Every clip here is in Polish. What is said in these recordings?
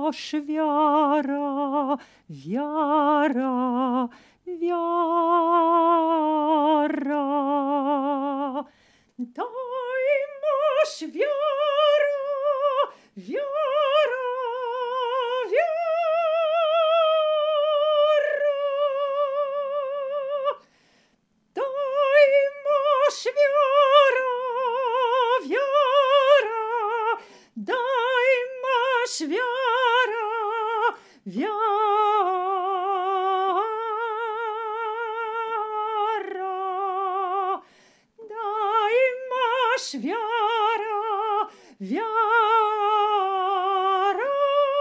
masz wiara, wiara, wiara. Daj masz wiara, wiara, wiara. Daj masz wiara, wiara. Daj masz wiara, wiara. Daj masz wiara, wiara.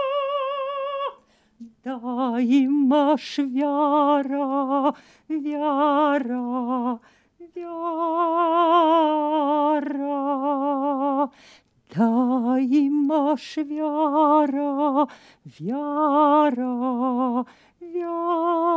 Daj masz wiara, wiara, wiara. Daj masz wiara, wiara, wiara.